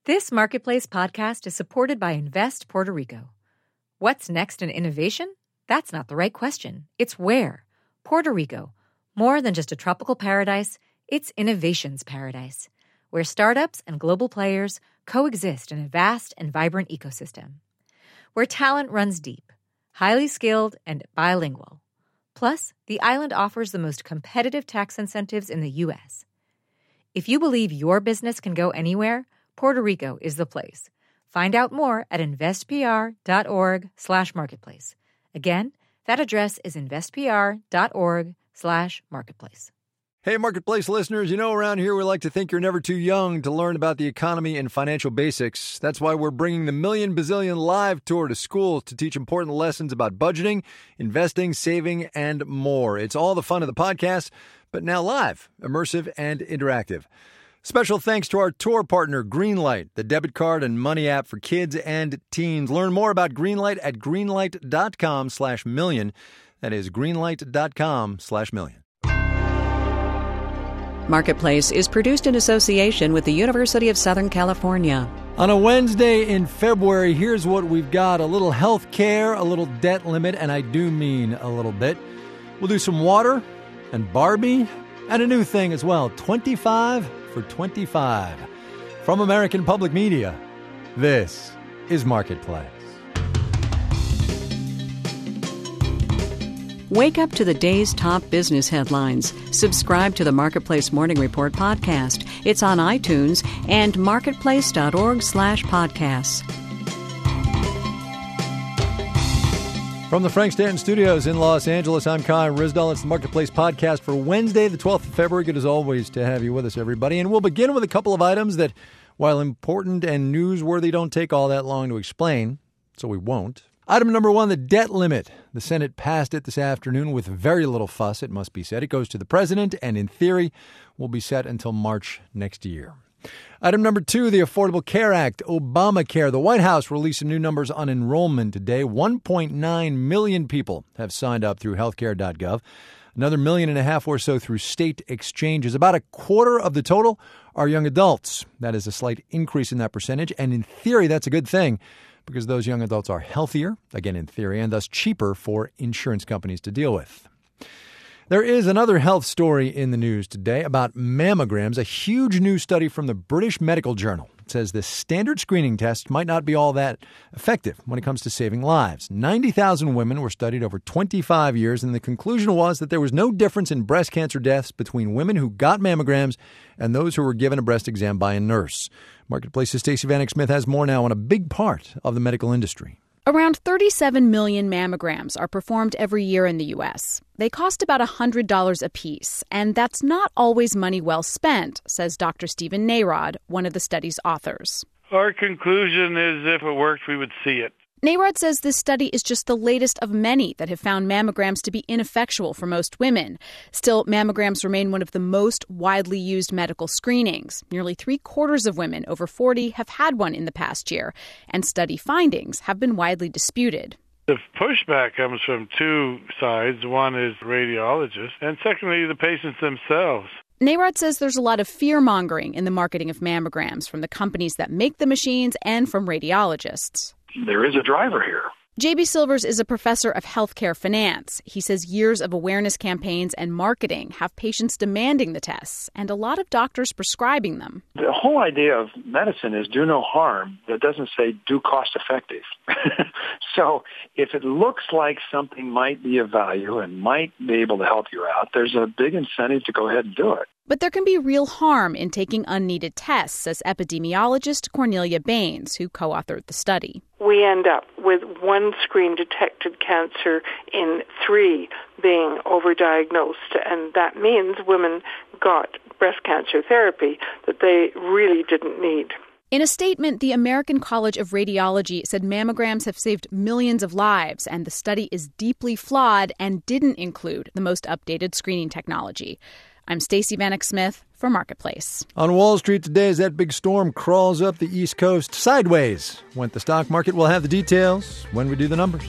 This Marketplace podcast is supported by Invest Puerto Rico. What's next in innovation? That's not the right question. It's where. Puerto Rico. More than just a tropical paradise, it's innovation's paradise, where startups and global players coexist in a vast and vibrant ecosystem. Where talent runs deep, highly skilled, and bilingual. Plus, the island offers the most competitive tax incentives in the U.S. If you believe your business can go anywhere, Puerto Rico is the place. Find out more at investpr.org/marketplace. Again, that address is investpr.org/marketplace. Hey, Marketplace listeners, you know around here we like to think you're never too young to learn about the economy and financial basics. That's why we're bringing the Million Bazillion Live Tour to schools to teach important lessons about budgeting, investing, saving, and more. It's all the fun of the podcast, but now live, immersive, and interactive. Special thanks to our tour partner, Greenlight, the debit card and money app for kids and teens. Learn more about Greenlight at greenlight.com/million. That is greenlight.com/million. Marketplace is produced in association with the University of Southern California. On a Wednesday in February, here's what we've got. A little health care, a little debt limit, and I do mean a little bit. We'll do some water and Barbie and a new thing as well, 25 for 25. From American Public Media, this is Marketplace. Wake up to the day's top business headlines. Subscribe to the Marketplace Morning Report podcast. It's on iTunes and marketplace.org/podcasts. From the Frank Stanton Studios in Los Angeles, I'm Kai Ryssdal. It's the Marketplace podcast for Wednesday, the 12th of February. Good as always to have you with us, everybody. And we'll begin with a couple of items that, while important and newsworthy, don't take all that long to explain, so we won't. Item number one, the debt limit. The Senate passed it this afternoon with very little fuss, it must be said. It goes to the president and, in theory, will be set until March next year. Item number two, the Affordable Care Act, Obamacare. The White House released some new numbers on enrollment today. 1.9 million people have signed up through healthcare.gov. Another 1.5 million or so through state exchanges. About a quarter of the total are young adults. That is a slight increase in that percentage. And in theory, that's a good thing because those young adults are healthier, again in theory, and thus cheaper for insurance companies to deal with. There is another health story in the news today about mammograms. A huge new study from the British Medical Journal says the standard screening test might not be all that effective when it comes to saving lives. 90,000 women were studied over 25 years, and the conclusion was that there was no difference in breast cancer deaths between women who got mammograms and those who were given a breast exam by a nurse. Marketplace's Stacey Vanek Smith has more now on a big part of the medical industry. Around 37 million mammograms are performed every year in the U.S. They cost about $100 apiece, and that's not always money well spent, says Dr. Stephen Narod, one of the study's authors. Our conclusion is if it worked, we would see it. Narod says this study is just the latest of many that have found mammograms to be ineffectual for most women. Still, mammograms remain one of the most widely used medical screenings. Nearly 3/4 of women over 40 have had one in the past year, and study findings have been widely disputed. The pushback comes from two sides. One is radiologists, and secondly, the patients themselves. Narod says there's a lot of fear-mongering in the marketing of mammograms from the companies that make the machines and from radiologists. There is a driver here. J.B. Silvers is a professor of healthcare finance. He says years of awareness campaigns and marketing have patients demanding the tests and a lot of doctors prescribing them. The whole idea of medicine is do no harm. That doesn't say do cost effective. So if it looks like something might be of value and might be able to help you out, there's a big incentive to go ahead and do it. But there can be real harm in taking unneeded tests, says epidemiologist Cornelia Baines, who co-authored the study. We end up with one screen-detected cancer in 3 being overdiagnosed, and that means women got breast cancer therapy that they really didn't need. In a statement, the American College of Radiology said mammograms have saved millions of lives, and the study is deeply flawed and didn't include the most updated screening technology. I'm Stacey Vanek Smith for Marketplace. On Wall Street today, as that big storm crawls up the East Coast, sideways went the stock market. We'll have the details when we do the numbers.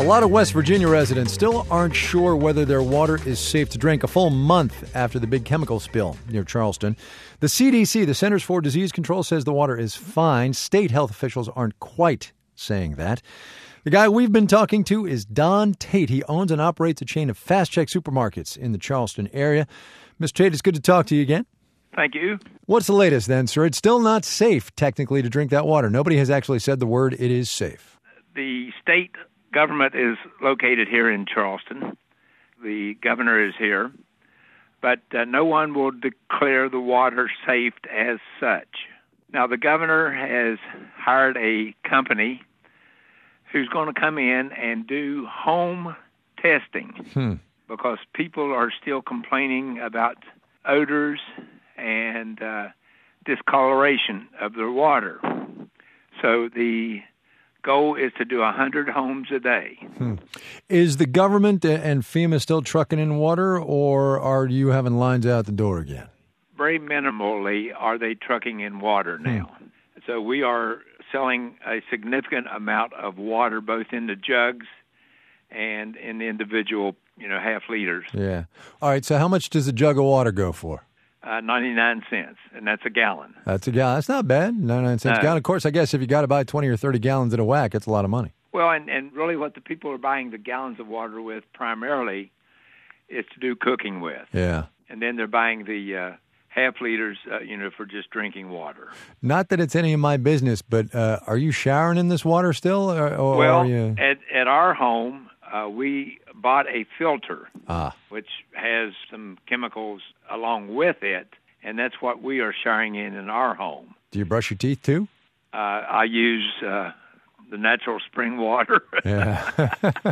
lot of West Virginia residents still aren't sure whether their water is safe to drink a full month after the big chemical spill near Charleston. The CDC, the Centers for Disease Control, says the water is fine. State health officials aren't quite saying that. The guy we've been talking to is Don Tate. He owns and operates a chain of Fast Check supermarkets in the Charleston area. Mr. Tate, it's good to talk to you again. Thank you. What's the latest then, sir? It's still not safe, technically, to drink that water. Nobody has actually said the word it is safe. The state government is located here in Charleston. The governor is here. But no one will declare the water safe as such. Now, the governor has hired a company who's going to come in and do home testing because people are still complaining about odors and discoloration of their water. So the goal is to do 100 homes a day. Is the government and FEMA still trucking in water, or are you having lines out the door again? Very minimally are they trucking in water now. So we are selling a significant amount of water, both in the jugs and in the individual, half liters. Yeah. All right, so how much does a jug of water go for? 99 cents, and that's a gallon. That's a gallon. That's not bad, 99 cents a gallon. Of course, I guess if you got to buy 20 or 30 gallons at a whack, that's a lot of money. Well, and really what the people are buying the gallons of water with primarily is to do cooking with. Yeah. And then they're buying the half liters, for just drinking water. Not that it's any of my business, but are you showering in this water still? Or well, are you... at our home, we bought a filter, which has some chemicals along with it, and that's what we are showering in our home. Do you brush your teeth, too? I use the natural spring water. Yeah.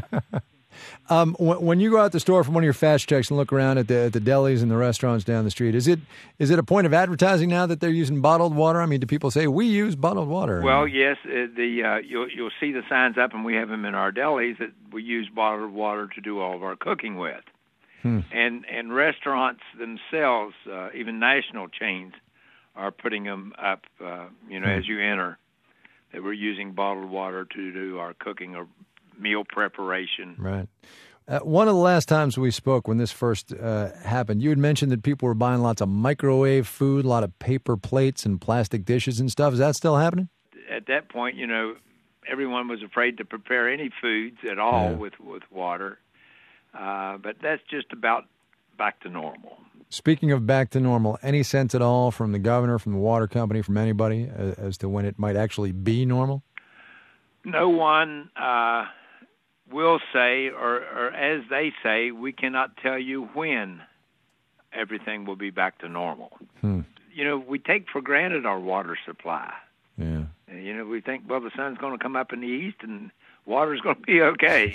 When you go out the store from one of your Fast Checks and look around at the delis and the restaurants down the street, is it a point of advertising now that they're using bottled water? I mean, do people say, we use bottled water? Well, yes. You'll see the signs up, and we have them in our delis, that we use bottled water to do all of our cooking with. And restaurants themselves, even national chains, are putting them up, as you enter, that we're using bottled water to do our cooking or meal preparation. Right. One of the last times we spoke when this first happened, you had mentioned that people were buying lots of microwave food, a lot of paper plates and plastic dishes and stuff. Is that still happening? At that point, everyone was afraid to prepare any foods at all with water. But that's just about back to normal. Speaking of back to normal, any sense at all from the governor, from the water company, from anybody as to when it might actually be normal? No one will say, or as they say, we cannot tell you when everything will be back to normal. We take for granted our water supply. Yeah. We think, well, the sun's going to come up in the east and water's going to be okay.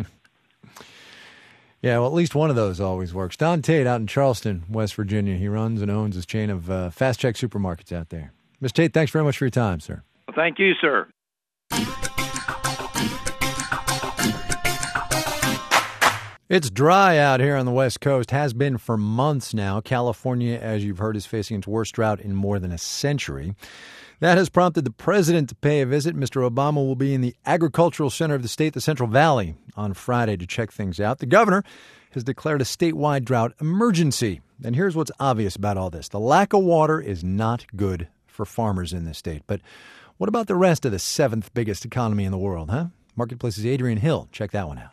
Yeah, well, at least one of those always works. Don Tate out in Charleston, West Virginia. He runs and owns his chain of Fast Check supermarkets out there. Mr. Tate, thanks very much for your time, sir. Well, thank you, sir. It's dry out here on the West Coast, has been for months now. California, as you've heard, is facing its worst drought in more than a century. That has prompted the president to pay a visit. Mr. Obama will be in the agricultural center of the state, the Central Valley, on Friday to check things out. The governor has declared a statewide drought emergency. And here's what's obvious about all this. The lack of water is not good for farmers in this state. But what about the rest of the seventh biggest economy in the world, huh? Marketplace's Adrian Hill. Check that one out.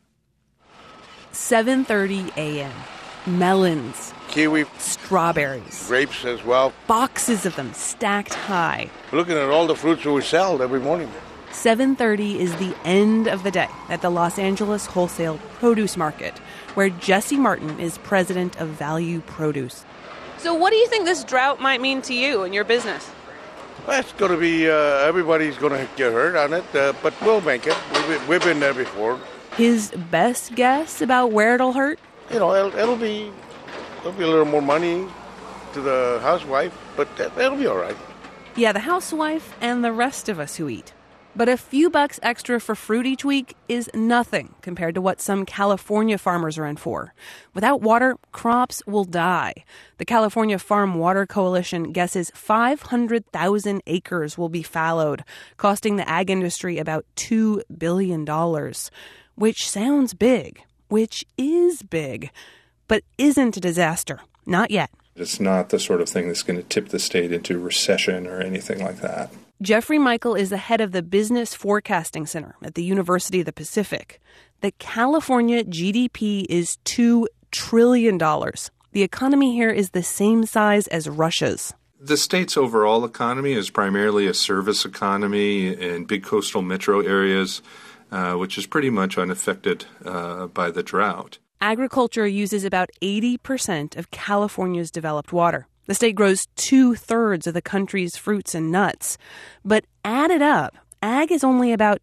7:30 a.m. Melons. Kiwi. Strawberries. Grapes as well. Boxes of them stacked high. Looking at all the fruits we sell every morning. 7:30 is the end of the day at the Los Angeles Wholesale Produce Market, where Jesse Martin is president of Value Produce. So what do you think this drought might mean to you and your business? Well, it's going to be, everybody's going to get hurt on it, but we'll make it. We've been there before. His best guess about where it'll hurt? It'll be a little more money to the housewife, but it'll be all right. Yeah, the housewife and the rest of us who eat. But a few bucks extra for fruit each week is nothing compared to what some California farmers are in for. Without water, crops will die. The California Farm Water Coalition guesses 500,000 acres will be fallowed, costing the ag industry about $2 billion. which sounds big, which is big, but isn't a disaster. Not yet. It's not the sort of thing that's going to tip the state into recession or anything like that. Jeffrey Michael is the head of the Business Forecasting Center at the University of the Pacific. The California GDP is $2 trillion. The economy here is the same size as Russia's. The state's overall economy is primarily a service economy in big coastal metro areas, which is pretty much unaffected by the drought. Agriculture uses about 80% of California's developed water. The state grows 2/3 of the country's fruits and nuts. But added up, ag is only about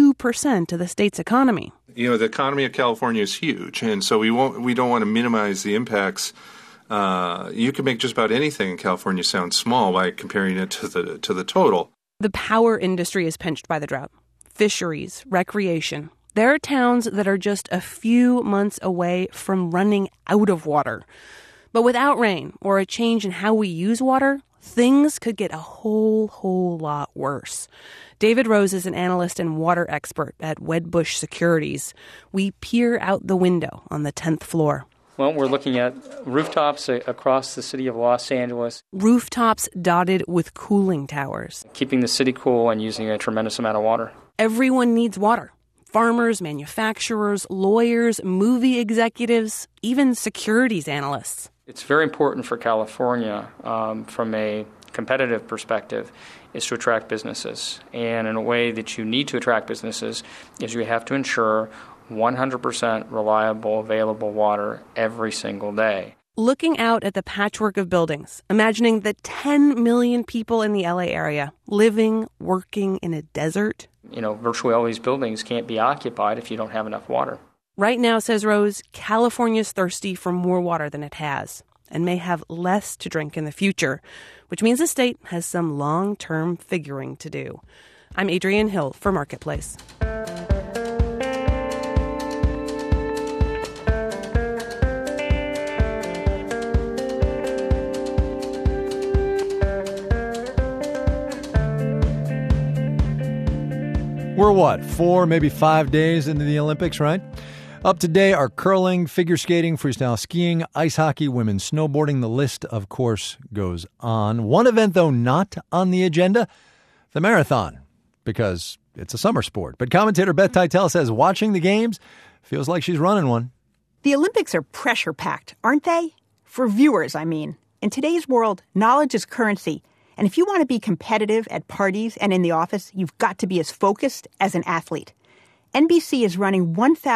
2% of the state's economy. You know, the economy of California is huge, and so we don't want to minimize the impacts. You can make just about anything in California sound small by comparing it to the total. The power industry is pinched by the drought. Fisheries, recreation. There are towns that are just a few months away from running out of water. But without rain or a change in how we use water, things could get a whole lot worse. David Rose is an analyst and water expert at Wedbush Securities. We peer out the window on the 10th floor. Well, we're looking at rooftops across the city of Los Angeles. Rooftops dotted with cooling towers. Keeping the city cool and using a tremendous amount of water. Everyone needs water. Farmers, manufacturers, lawyers, movie executives, even securities analysts. It's very important for California from a competitive perspective is to attract businesses. And in a way that you need to attract businesses is you have to ensure 100% reliable, available water every single day. Looking out at the patchwork of buildings, imagining the 10 million people in the LA area living, working in a desert. You know, virtually all these buildings can't be occupied if you don't have enough water. Right now, says Rose, California's thirsty for more water than it has and may have less to drink in the future, which means the state has some long-term figuring to do. I'm Adrienne Hill for Marketplace. We're 4, maybe 5 days into the Olympics, right? Up today are curling, figure skating, freestyle skiing, ice hockey, women's snowboarding. The list, of course, goes on. One event, though, not on the agenda, the marathon, because it's a summer sport. But commentator Beth Titel says watching the games feels like she's running one. The Olympics are pressure-packed, aren't they? For viewers, I mean. In today's world, knowledge is currency. And if you want to be competitive at parties and in the office, you've got to be as focused as an athlete. NBC is running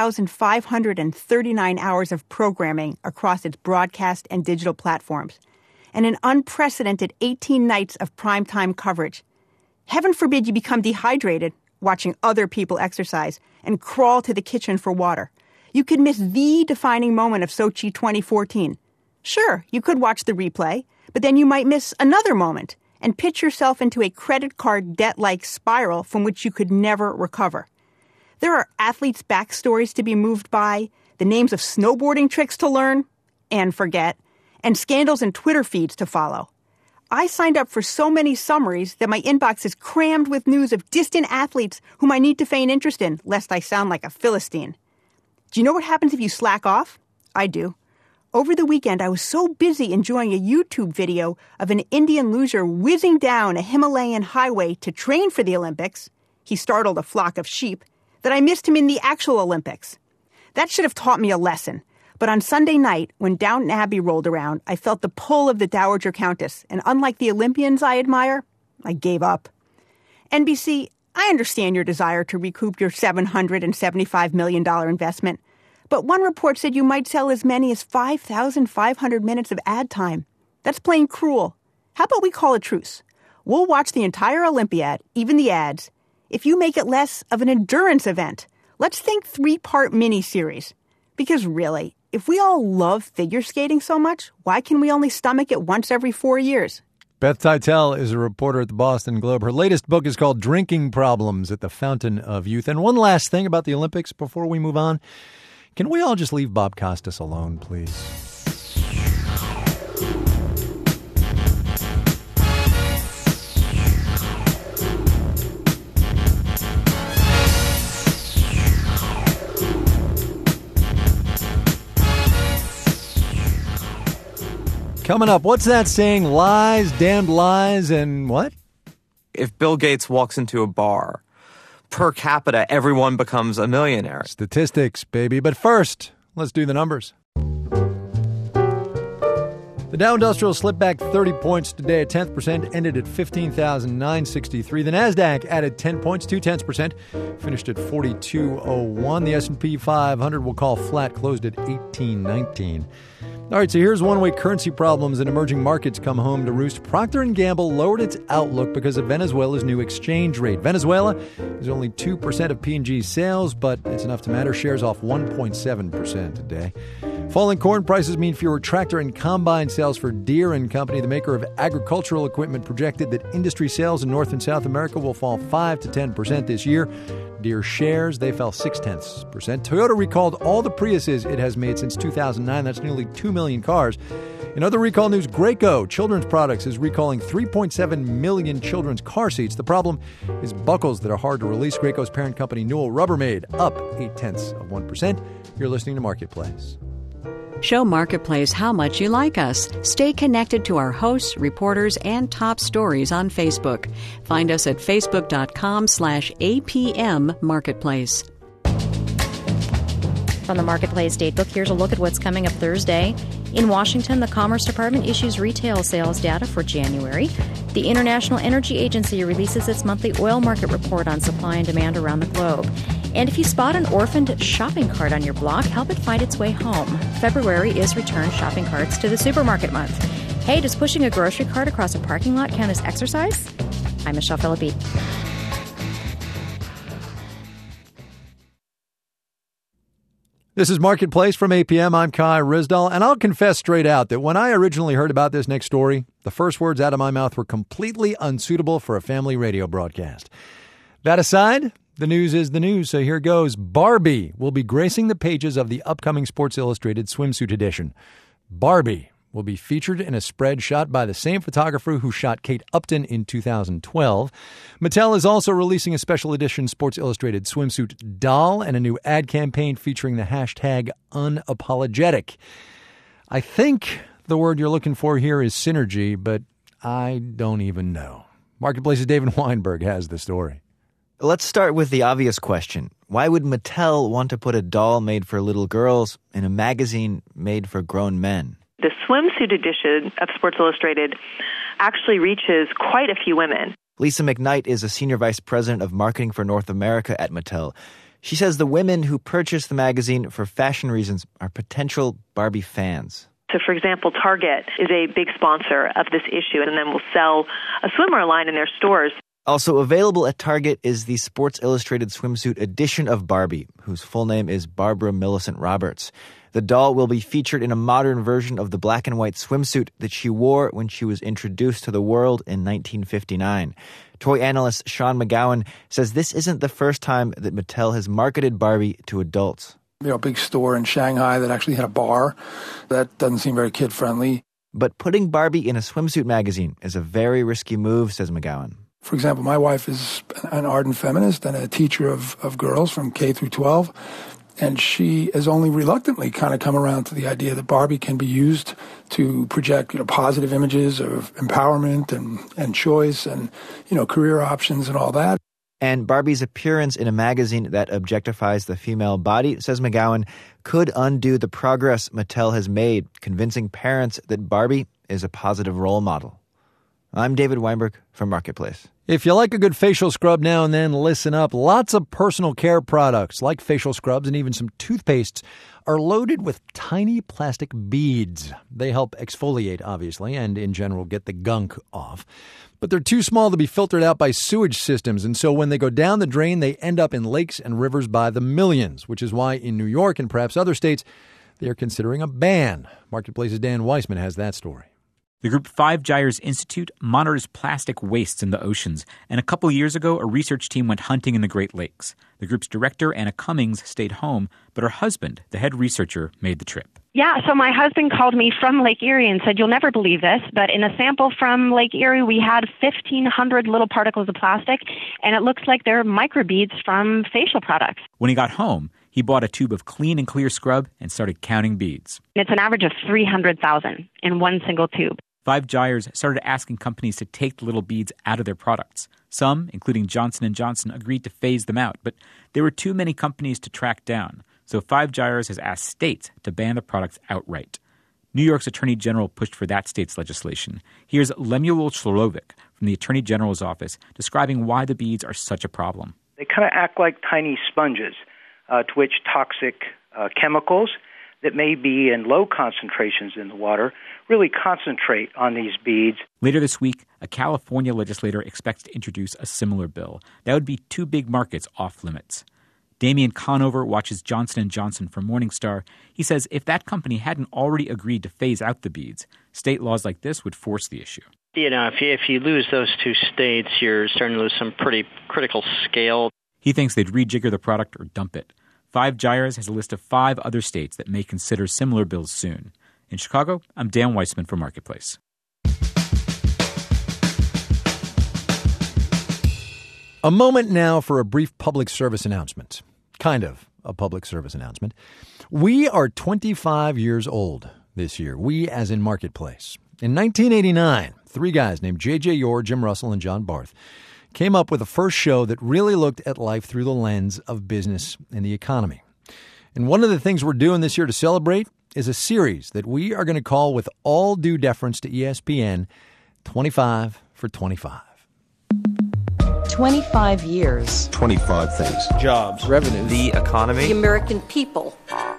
1,539 hours of programming across its broadcast and digital platforms, and an unprecedented 18 nights of primetime coverage. Heaven forbid you become dehydrated watching other people exercise and crawl to the kitchen for water. You could miss the defining moment of Sochi 2014. Sure, you could watch the replay, but then you might miss another moment and pitch yourself into a credit card debt-like spiral from which you could never recover. There are athletes' backstories to be moved by, the names of snowboarding tricks to learn and forget, and scandals and Twitter feeds to follow. I signed up for so many summaries that my inbox is crammed with news of distant athletes whom I need to feign interest in, lest I sound like a Philistine. Do you know what happens if you slack off? I do. Over the weekend, I was so busy enjoying a YouTube video of an Indian loser whizzing down a Himalayan highway to train for the Olympics — he startled a flock of sheep — that I missed him in the actual Olympics. That should have taught me a lesson. But on Sunday night, when Downton Abbey rolled around, I felt the pull of the Dowager Countess, and unlike the Olympians I admire, I gave up. NBC, I understand your desire to recoup your $775 million investment. But one report said you might sell as many as 5,500 minutes of ad time. That's plain cruel. How about we call a truce? We'll watch the entire Olympiad, even the ads. If you make it less of an endurance event, let's think 3-part miniseries. Because really, if we all love figure skating so much, why can we only stomach it once every 4 years? Beth Titel is a reporter at the Boston Globe. Her latest book is called Drinking Problems at the Fountain of Youth. And one last thing about the Olympics before we move on. Can we all just leave Bob Costas alone, please? Coming up, what's that saying? Lies, damned lies, and what? If Bill Gates walks into a bar, per capita, everyone becomes a millionaire. Statistics, baby. But first, let's do the numbers. The Dow Industrial slipped back 30 points today, a 0.1%, ended at 15,963. The NASDAQ added 10 points, 0.2%, finished at 4201. The S&P 500 we'll call flat, closed at 1819. All right, so here's one way currency problems in emerging markets come home to roost. Procter & Gamble lowered its outlook because of Venezuela's new exchange rate. Venezuela is only 2% of P&G's sales, but it's enough to matter. Shares off 1.7% today. Falling corn prices mean fewer tractor and combine sales for Deere & Company. The maker of agricultural equipment projected that industry sales in North and South America will fall 5 to 10% this year. Deere shares, they fell 0.6%. Toyota recalled all the Priuses it has made since 2009. That's nearly 2 million cars. In other recall news, Graco Children's Products is recalling 3.7 million children's car seats. The problem is buckles that are hard to release. Graco's parent company, Newell Rubbermaid, up 0.8%. You're listening to Marketplace. Show Marketplace how much you like us. Stay connected to our hosts, reporters, and top stories on Facebook. Find us at facebook.com/APM Marketplace. From the Marketplace Datebook, here's a look at what's coming up Thursday. In Washington, the Commerce Department issues retail sales data for January. The International Energy Agency releases its monthly oil market report on supply and demand around the globe. And if you spot an orphaned shopping cart on your block, help it find its way home. February is Return Shopping Carts to the Supermarket Month. Hey, does pushing a grocery cart across a parking lot count as exercise? I'm Michelle Philippi. This is Marketplace from APM. I'm Kai Ryssdal, and I'll confess straight out that when I originally heard about this next story, the first words out of my mouth were completely unsuitable for a family radio broadcast. That aside, the news is the news, so here goes. Barbie will be gracing the pages of the upcoming Sports Illustrated swimsuit edition. Barbie will be featured in a spread shot by the same photographer who shot Kate Upton in 2012. Mattel is also releasing a special edition Sports Illustrated swimsuit doll and a new ad campaign featuring the hashtag unapologetic. I think the word you're looking for here is synergy, but I don't even know. Marketplace's David Weinberg has the story. Let's start with the obvious question. Why would Mattel want to put a doll made for little girls in a magazine made for grown men? The swimsuit edition of Sports Illustrated actually reaches quite a few women. Lisa McKnight is a senior vice president of marketing for North America at Mattel. She says the women who purchase the magazine for fashion reasons are potential Barbie fans. So, for example, Target is a big sponsor of this issue and then will sell a swimwear line in their stores. Also available at Target is the Sports Illustrated swimsuit edition of Barbie, whose full name is Barbara Millicent Roberts. The doll will be featured in a modern version of the black and white swimsuit that she wore when she was introduced to the world in 1959. Toy analyst Sean McGowan says this isn't the first time that Mattel has marketed Barbie to adults. A big store in Shanghai that actually had a bar. That doesn't seem very kid-friendly. But putting Barbie in a swimsuit magazine is a very risky move, says McGowan. For example, my wife is an ardent feminist and a teacher of girls from K through 12. And she has only reluctantly kind of come around to the idea that Barbie can be used to project, positive images of empowerment and choice and, career options and all that. And Barbie's appearance in a magazine that objectifies the female body, says McGowan, could undo the progress Mattel has made, convincing parents that Barbie is a positive role model. I'm David Weinberg from Marketplace. If you like a good facial scrub now and then, listen up. Lots of personal care products like facial scrubs and even some toothpastes are loaded with tiny plastic beads. They help exfoliate, obviously, and in general get the gunk off. But they're too small to be filtered out by sewage systems, and so when they go down the drain, they end up in lakes and rivers by the millions, which is why in New York and perhaps other states, they are considering a ban. Marketplace's Dan Weissman has that story. The group Five Gyres Institute monitors plastic wastes in the oceans, and a couple years ago, a research team went hunting in the Great Lakes. The group's director, Anna Cummings, stayed home, but her husband, the head researcher, made the trip. Yeah, so my husband called me from Lake Erie and said, you'll never believe this, but in a sample from Lake Erie, we had 1,500 little particles of plastic, and it looks like they're microbeads from facial products. When he got home, He bought a tube of clean and clear scrub and started counting beads. It's an average of 300,000 in one single tube. Five Gyres started asking companies to take the little beads out of their products. Some, including Johnson & Johnson, agreed to phase them out, but there were too many companies to track down. So Five Gyres has asked states to ban the products outright. New York's Attorney General pushed for that state's legislation. Here's Lemuel Shlovic from the Attorney General's office describing why the beads are such a problem. They kind of act like tiny sponges to which toxic chemicals that may be in low concentrations in the water really concentrate on these beads. Later this week, a California legislator expects to introduce a similar bill. That would be two big markets off limits. Damian Conover watches Johnson & Johnson for Morningstar. He says if that company hadn't already agreed to phase out the beads, state laws like this would force the issue. You know, if you lose those two states, you're starting to lose some pretty critical scale. He thinks they'd rejigger the product or dump it. Five Gyres has a list of 5 other states that may consider similar bills soon. In Chicago, I'm Dan Weissman for Marketplace. A moment now for a brief public service announcement. Kind of a public service announcement. We are 25 years old this year. We as in Marketplace. In 1989, 3 guys named J.J. Yore, Jim Russell, and John Barth came up with the first show that really looked at life through the lens of business and the economy. And one of the things we're doing this year to celebrate is a series that we are going to call, with all due deference to ESPN, 25 for 25. 25 years. 25 things. Jobs. Revenue. The economy. The American people.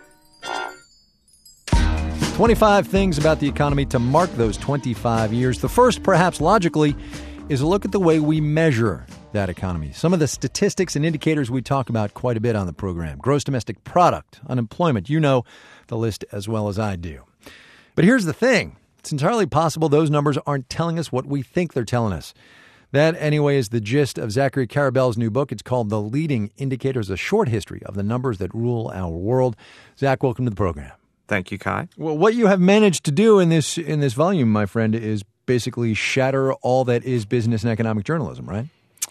25 things about the economy to mark those 25 years. The first, perhaps logically, is a look at the way we measure that economy. Some of the statistics and indicators we talk about quite a bit on the program. Gross domestic product, unemployment. You know the list as well as I do. But here's the thing. It's entirely possible those numbers aren't telling us what we think they're telling us. That, anyway, is the gist of Zachary Karabell's new book. It's called The Leading Indicators, a short history of the numbers that rule our world. Zach, welcome to the program. Thank you, Kai. Well, what you have managed to do in this volume, my friend, is basically shatter all that is business and economic journalism, right?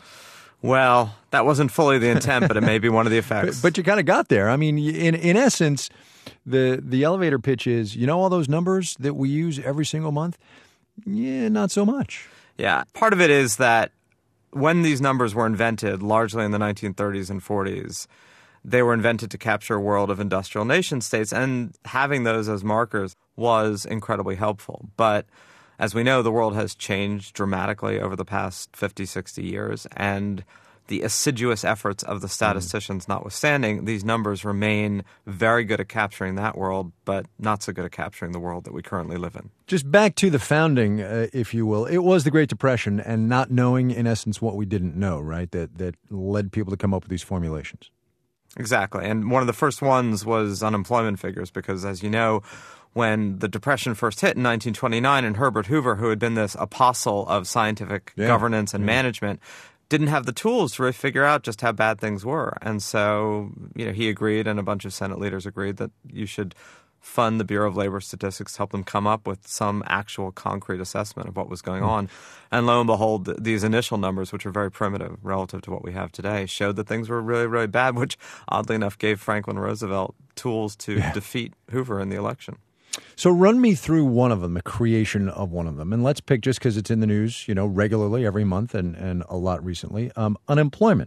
Well, that wasn't fully the intent, but it may be one of the effects. But you kind of got there. I mean, in essence, the elevator pitch is, you know all those numbers that we use every single month? Yeah, not so much. Yeah. Part of it is that when these numbers were invented, largely in the 1930s and 40s, they were invented to capture a world of industrial nation states, and having those as markers was incredibly helpful. But as we know, the world has changed dramatically over the past 50, 60 years, and the assiduous efforts of the statisticians notwithstanding, these numbers remain very good at capturing that world, but not so good at capturing the world that we currently live in. Just back to the founding, if you will. It was the Great Depression and not knowing, in essence, what we didn't know, right, that led people to come up with these formulations. Exactly. And one of the first ones was unemployment figures because, as you know, when the Depression first hit in 1929 and Herbert Hoover, who had been this apostle of scientific governance and management, didn't have the tools to really figure out just how bad things were. And so, he agreed, and a bunch of Senate leaders agreed, that you should fund the Bureau of Labor Statistics to help them come up with some actual concrete assessment of what was going on. And lo and behold, these initial numbers, which are very primitive relative to what we have today, showed that things were really, really bad, which oddly enough gave Franklin Roosevelt tools to defeat Hoover in the election. So run me through one of them, the creation of one of them. And let's pick, just because it's in the news, regularly every month and a lot recently, unemployment.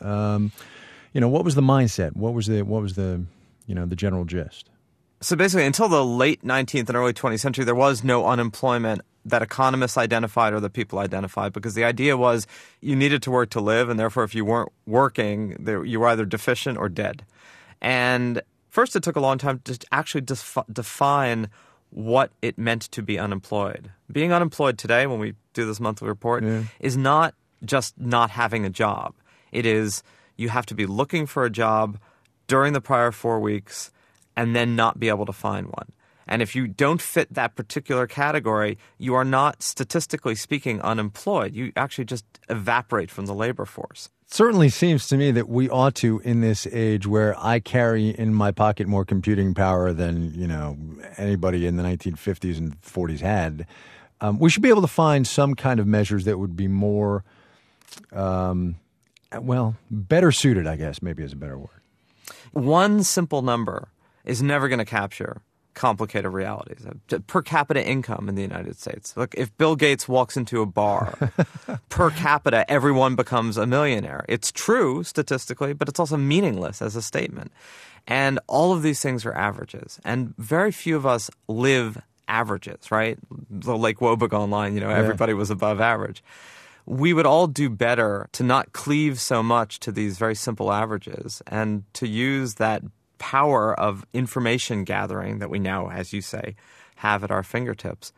What was the mindset? What was the the general gist? So basically, until the late 19th and early 20th century, there was no unemployment that economists identified or that people identified, because the idea was you needed to work to live, and therefore if you weren't working, you were either deficient or dead. And first, it took a long time to actually define what it meant to be unemployed. Being unemployed today, when we do this monthly report, is not just not having a job. It is you have to be looking for a job during the prior 4 weeks and then not be able to find one. And if you don't fit that particular category, you are not, statistically speaking, unemployed. You actually just evaporate from the labor force. Certainly seems to me that we ought to, in this age where I carry in my pocket more computing power than, anybody in the 1950s and 40s had, we should be able to find some kind of measures that would be more, better suited, I guess, maybe is a better word. One simple number is never going to capture complicated realities. Per capita income in the United States. Look, if Bill Gates walks into a bar, per capita, everyone becomes a millionaire. It's true statistically, but it's also meaningless as a statement. And all of these things are averages. And very few of us live averages, right? The Lake Wobegon line, everybody was above average. We would all do better to not cleave so much to these very simple averages and to use that power of information gathering that we now, as you say, have at our fingertips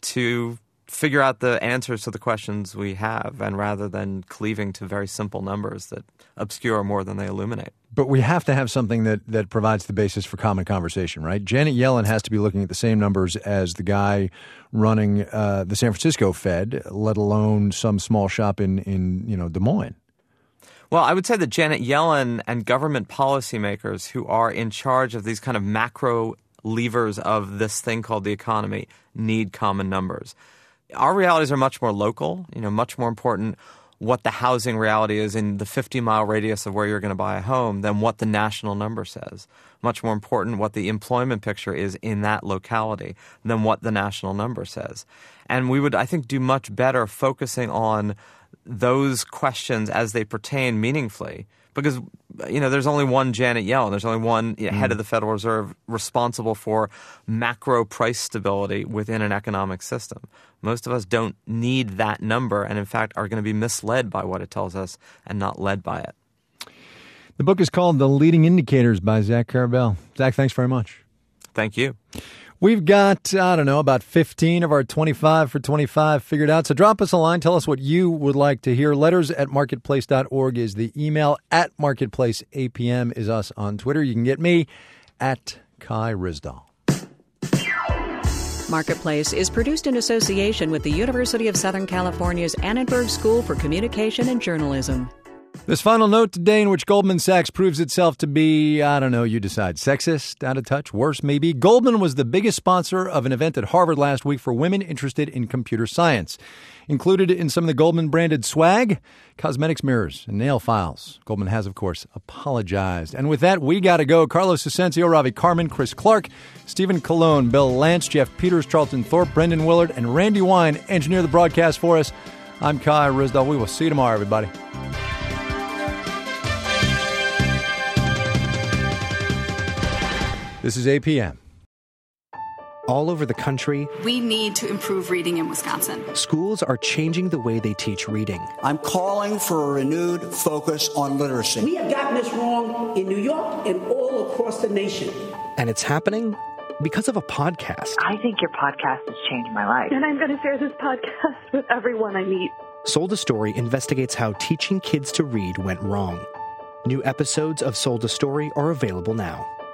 to figure out the answers to the questions we have, and rather than cleaving to very simple numbers that obscure more than they illuminate. But we have to have something that provides the basis for common conversation, right? Janet Yellen has to be looking at the same numbers as the guy running the San Francisco Fed, let alone some small shop in Des Moines. Well, I would say that Janet Yellen and government policymakers who are in charge of these kind of macro levers of this thing called the economy need common numbers. Our realities are much more local, much more important what the housing reality is in the 50-mile radius of where you're going to buy a home than what the national number says. Much more important what the employment picture is in that locality than what the national number says. And we would, I think, do much better focusing on those questions as they pertain meaningfully, because there's only one Janet Yellen, there's only one head of the Federal Reserve responsible for macro price stability within an economic system. Most of us don't need that number, and in fact are going to be misled by what it tells us and not led by it. The book is called The Leading Indicators by Zach Karabell. Zach, thanks very much. Thank you. We've got, about 15 of our 25 for 25 figured out. So drop us a line. Tell us what you would like to hear. letters@marketplace.org is the email. @marketplaceapm is us on Twitter. You can get me at Kai Ryssdal. Marketplace is produced in association with the University of Southern California's Annenberg School for Communication and Journalism. This final note today, in which Goldman Sachs proves itself to be, you decide, sexist, out of touch, worse maybe. Goldman was the biggest sponsor of an event at Harvard last week for women interested in computer science. Included in some of the Goldman-branded swag, cosmetics mirrors and nail files. Goldman has, of course, apologized. And with that, we got to go. Carlos Asensio, Ravi Carmen, Chris Clark, Stephen Colon, Bill Lance, Jeff Peters, Charlton Thorpe, Brendan Willard, and Randy Wine engineer the broadcast for us. I'm Kai Ryssdal. We will see you tomorrow, everybody. This is APM. All over the country, we need to improve reading in Wisconsin. Schools are changing the way they teach reading. I'm calling for a renewed focus on literacy. We have gotten this wrong in New York and all across the nation. And it's happening because of a podcast. I think your podcast has changed my life. And I'm going to share this podcast with everyone I meet. Sold a Story investigates how teaching kids to read went wrong. New episodes of Sold a Story are available now.